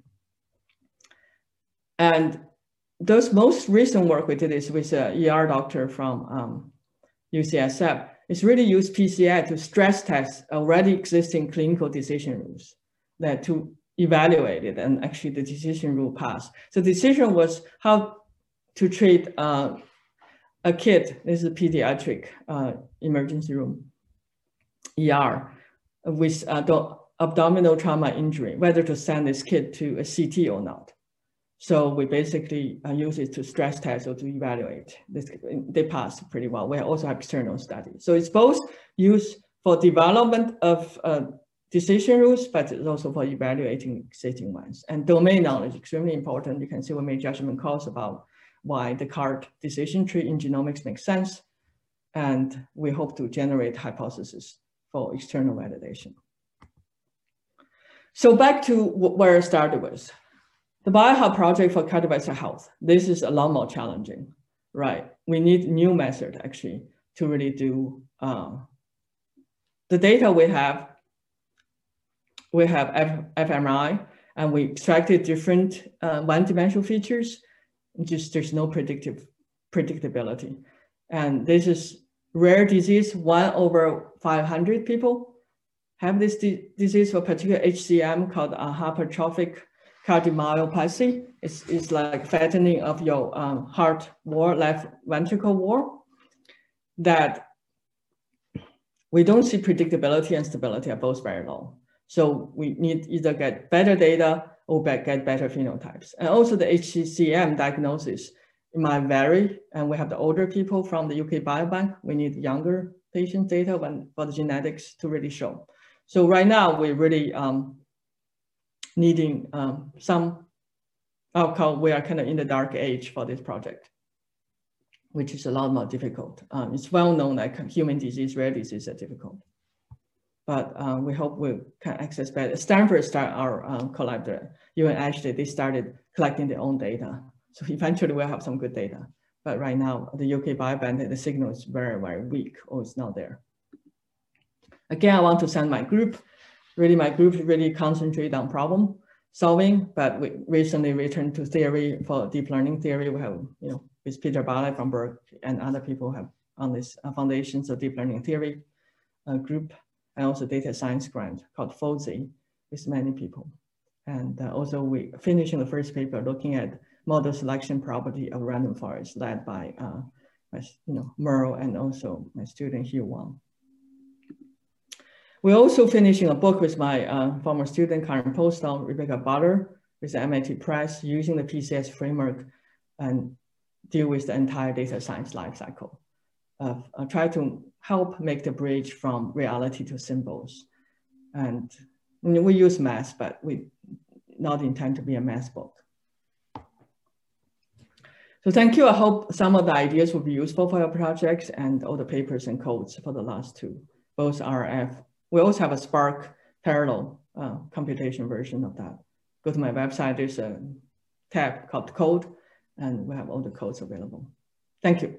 And those most recent work we did is with an E R doctor from um, U C S F. It's really used P C I to stress test already existing clinical decision rules that to evaluate it, and actually the decision rule passed. So the decision was how to treat uh, a kid, this is a pediatric uh, emergency room, E R, with uh, abdominal trauma injury, whether to send this kid to a C T or not. So we basically uh, use it to stress test or to evaluate. This, they passed pretty well. We also have external studies. So it's both used for development of uh, decision rules, but it's also for evaluating existing ones. And domain knowledge is extremely important. You can see we made judgment calls about why the C A R T decision tree in genomics makes sense. And we hope to generate hypotheses for external validation. So back to where I started with. The BioHub project for cardiovascular health. This is a lot more challenging, right? We need new method actually to really do uh, the data we have. We have F M R I, and we extracted different uh, one-dimensional features. Just there's no predictive predictability, and this is rare disease. One over five hundred people have this di disease for particular H C M called a hypertrophic cardiomyopathy. It's, it's like fattening of your um, heart wall, left ventricle wall, that we don't see predictability and stability are both very low. So we need either get better data or get better phenotypes. And also the H C M diagnosis, it might vary. And we have the older people from the U K Biobank. We need younger patient data when, for the genetics to really show. So right now we're really um, needing um, some, I'll call, we are kind of in the dark age for this project, which is a lot more difficult. Um, it's well known that human disease, rare disease are difficult. But um, we hope we can access better. Stanford started our um, collaborator, you and Ashley, they started collecting their own data. So eventually we'll have some good data. But right now, the U K Biobank, the signal is very, very weak, or it's not there. Again, I want to send my group. Really, my group really concentrate on problem solving, but we recently returned to theory for deep learning theory. We have, you know, with Peter Barlett from Berkeley and other people have on this uh, foundations of deep learning theory uh, group, and also data science grant called FOSI with many people. And uh, also we finishing the first paper looking at model selection property of random forest led by, uh, my, you know, Merle and also my student Hugh Wang. We're also finishing a book with my uh, former student, current postdoc, Rebecca Butter, with the M I T Press, using the P C S framework and deal with the entire data science lifecycle. Uh, I try to help make the bridge from reality to symbols. And I mean, we use math, but we not intend to be a math book. So thank you. I hope some of the ideas will be useful for your projects and all the papers and codes for the last two, both R F. We also have a Spark parallel uh, computation version of that. Go to my website, there's a tab called code, and we have all the codes available. Thank you.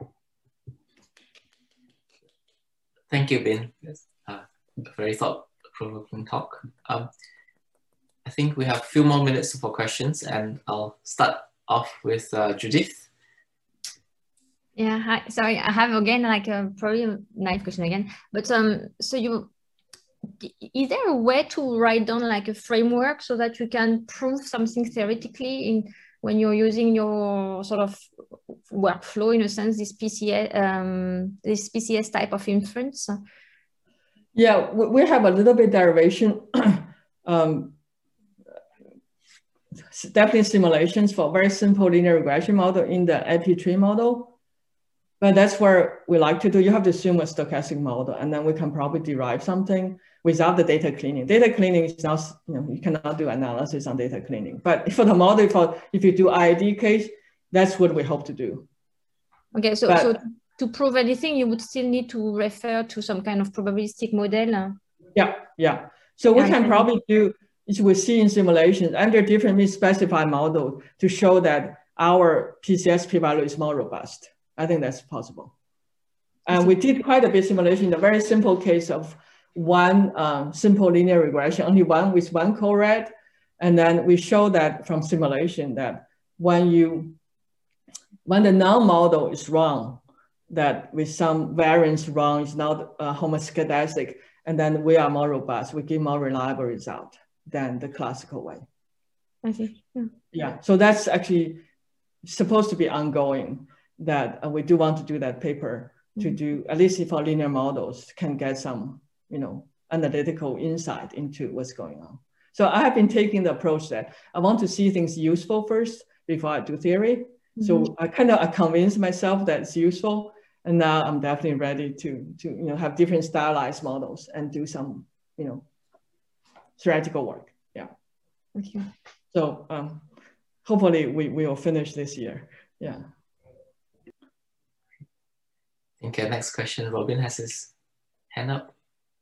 Thank you, Bin. Yes. Uh, a very thought-provoking talk. Um, I think we have a few more minutes for questions, and I'll start off with uh, Judith. Yeah, hi. Sorry, I have again like a probably a nice question again. But um, so you, is there a way to write down like a framework so that you can prove something theoretically in when you're using your sort of workflow, in a sense, this P C S, um, this P C S type of inference? Yeah, we have a little bit derivation. um, definitely simulations for very simple linear regression model in the A P tree model. But that's where we like to do. You have to assume a stochastic model, and then we can probably derive something without the data cleaning. Data cleaning is not, you know, you cannot do analysis on data cleaning. But for the model, for if you do I I D case, that's what we hope to do. Okay, so, but, so to prove anything, you would still need to refer to some kind of probabilistic model. Yeah, yeah. So we yeah, can probably do, as we see in simulations, under different specified models to show that our P C S p-value is more robust. I think that's possible. And we did quite a bit simulation in a very simple case of one um, simple linear regression, only one with one co-red. And then we show that from simulation that when you, when the non-model is wrong, that with some variance wrong, it's not uh, homoscedastic, and then we are more robust, we give more reliable result than the classical way. I see. Yeah. Yeah, so that's actually supposed to be ongoing, that uh, we do want to do that paper to do, at least for linear models, can get some, you know, analytical insight into what's going on. So I have been taking the approach that I want to see things useful first before I do theory. Mm-hmm. So I kind of I convinced myself that it's useful. And now I'm definitely ready to, to you know, have different stylized models and do some, you know, theoretical work. Yeah. Okay. So um, hopefully we, we will finish this year. Yeah. Okay, next question. Robin has his hand up.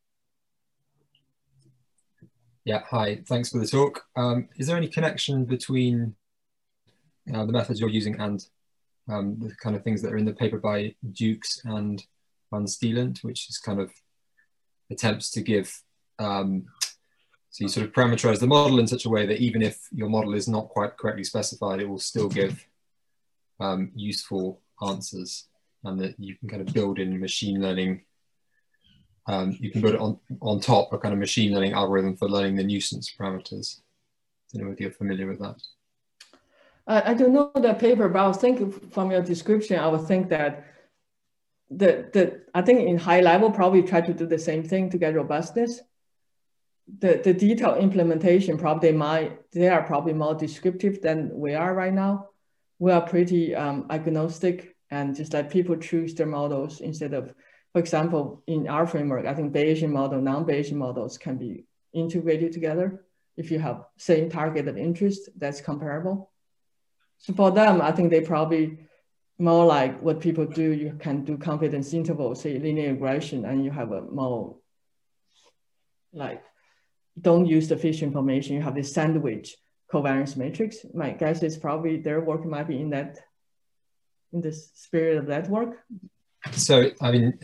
Yeah, hi, thanks for the talk. Um, is there any connection between uh, the methods you're using and um, the kind of things that are in the paper by Dukes and Van Steelant, which is kind of attempts to give, um, so you sort of parameterize the model in such a way that even if your model is not quite correctly specified, it will still give um, useful answers, and that you can kind of build in machine learning. Um, you can build it on, on top a kind of machine learning algorithm for learning the nuisance parameters. I don't know if you're familiar with that. Uh, I don't know the paper, but I was thinking from your description, I would think that the, the I think in high level probably try to do the same thing to get robustness. The, the detailed implementation probably might, they are probably more descriptive than we are right now. We are pretty um, agnostic and just let people choose their models instead of, for example, in our framework, I think Bayesian model, non-Bayesian models can be integrated together. If you have same target of interest, that's comparable. So for them, I think they probably more like what people do, you can do confidence interval, say linear regression, and you have a more like, don't use the fish information, you have this sandwich covariance matrix. My guess is probably their work might be in that, in the spirit of that work. So, I mean,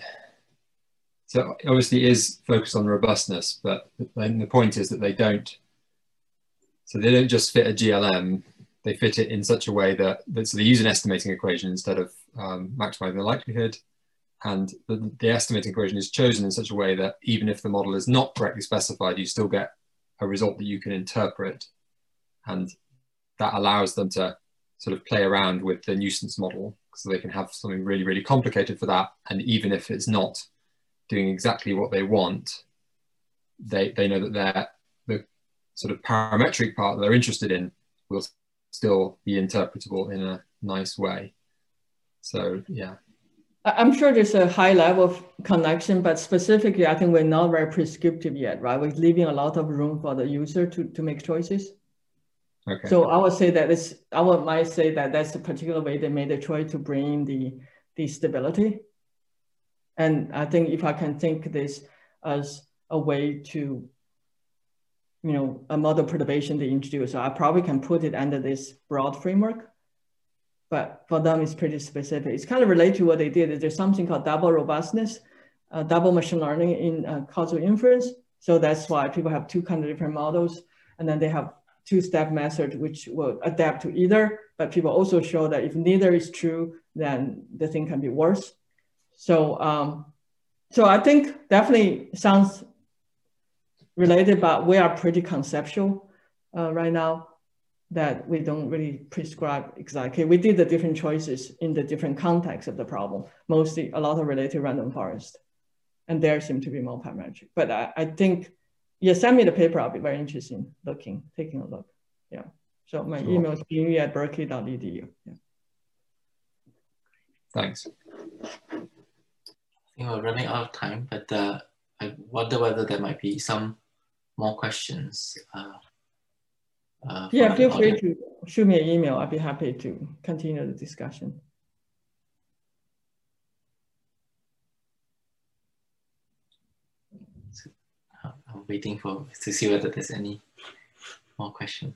so obviously it is focused on robustness, but the point is that they don't, so they don't just fit a G L M, they fit it in such a way that, that so they use an estimating equation instead of um, maximizing the likelihood. And the, the estimating equation is chosen in such a way that even if the model is not correctly specified, you still get a result that you can interpret. And that allows them to sort of play around with the nuisance model, so they can have something really, really complicated for that. And even if it's not doing exactly what they want, they, they know that they're, the sort of parametric part that they're interested in will still be interpretable in a nice way. So, yeah. I'm sure there's a high level of connection, but specifically, I think we're not very prescriptive yet, right? We're leaving a lot of room for the user to, to make choices. Okay. So I would say that it's, I would might say that that's the particular way they made the choice to bring in the, the stability. And I think if I can think this as a way to, you know, a model perturbation they introduce, so I probably can put it under this broad framework. But for them, it's pretty specific. It's kind of related to what they did. There's something called double robustness, uh, double machine learning in uh, causal inference. So that's why people have two kind of different models. And then they have two-step method, which will adapt to either. But people also show that if neither is true, then the thing can be worse. So, um, so I think definitely sounds related, but we are pretty conceptual uh, right now, that we don't really prescribe exactly. We did the different choices in the different contexts of the problem, mostly a lot of related to random forest. And there seem to be more parametric. But I, I think, yeah, send me the paper. I'll be very interested in looking, taking a look. Yeah. So my Sure. email is b at berkeley dot e d u. Yeah. Thanks. I think we're running out of time, but uh, I wonder whether there might be some more questions. Uh, Uh, yeah, feel free to shoot me an email. I'd be happy to continue the discussion. So, uh, I'm waiting for to see whether there's any more questions.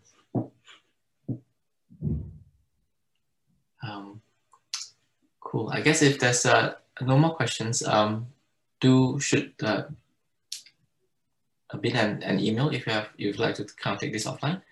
Um, cool. I guess if there's uh, no more questions, um, do shoot uh, a bit an, an email if you have you'd like to kind of take this offline.